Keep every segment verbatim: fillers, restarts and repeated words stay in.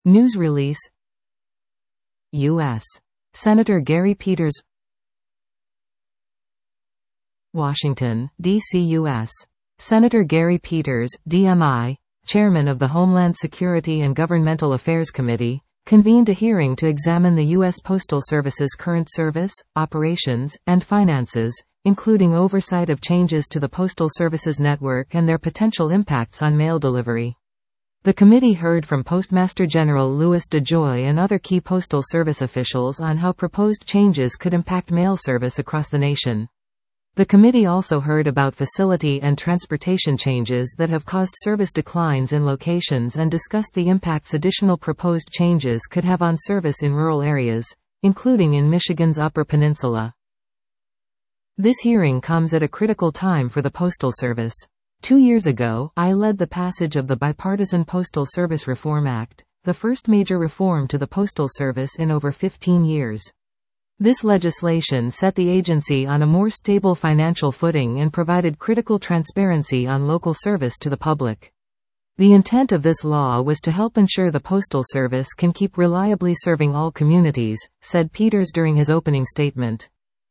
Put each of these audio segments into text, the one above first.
News release. U S Senator Gary Peters. Washington, D C U S Senator Gary Peters, D M I, Chairman of the Homeland Security and Governmental Affairs Committee, convened a hearing to examine the U S Postal Service's current service, operations, and finances, including oversight of changes to the Postal Service's network and their potential impacts on mail delivery. The committee heard from Postmaster General Louis DeJoy and other key Postal Service officials on how proposed changes could impact mail service across the nation. The committee also heard about facility and transportation changes that have caused service declines in locations and discussed the impacts additional proposed changes could have on service in rural areas, including in Michigan's Upper Peninsula. This hearing comes at a critical time for the Postal Service. Two years ago, I led the passage of the Bipartisan Postal Service Reform Act, the first major reform to the Postal Service in over fifteen years. This legislation set the agency on a more stable financial footing and provided critical transparency on local service to the public. The intent of this law was to help ensure the Postal Service can keep reliably serving all communities, said Peters during his opening statement.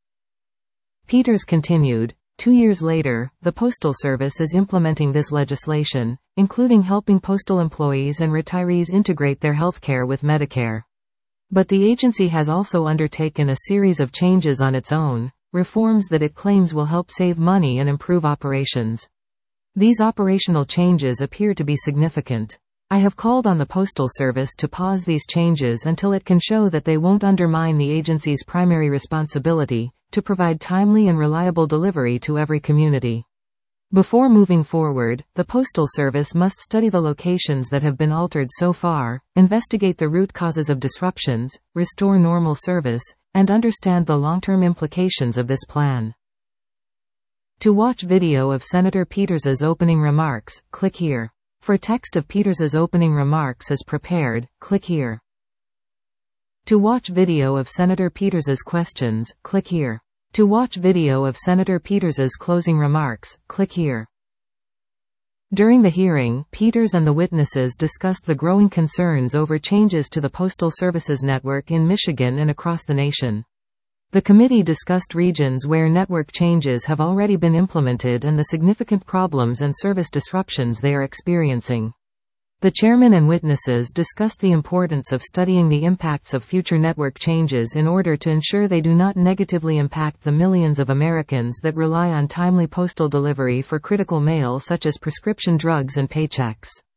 Peters continued, two years later, the Postal Service is implementing this legislation, including helping postal employees and retirees integrate their health care with Medicare. But the agency has also undertaken a series of changes on its own, reforms that it claims will help save money and improve operations. These operational changes appear to be significant. I have called on the Postal Service to pause these changes until it can show that they won't undermine the agency's primary responsibility, to provide timely and reliable delivery to every community. Before moving forward, the Postal Service must study the locations that have been altered so far, investigate the root causes of disruptions, restore normal service, and understand the long-term implications of this plan. To watch video of Senator Peters's opening remarks, click here. For text of Peters's opening remarks as prepared, click here. To watch video of Senator Peters's questions, click here. To watch video of Senator Peters's closing remarks, click here. During the hearing, Peters and the witnesses discussed the growing concerns over changes to the Postal Service's network in Michigan and across the nation. The committee discussed regions where network changes have already been implemented and the significant problems and service disruptions they are experiencing. The chairman and witnesses discussed the importance of studying the impacts of future network changes in order to ensure they do not negatively impact the millions of Americans that rely on timely postal delivery for critical mail such as prescription drugs and paychecks.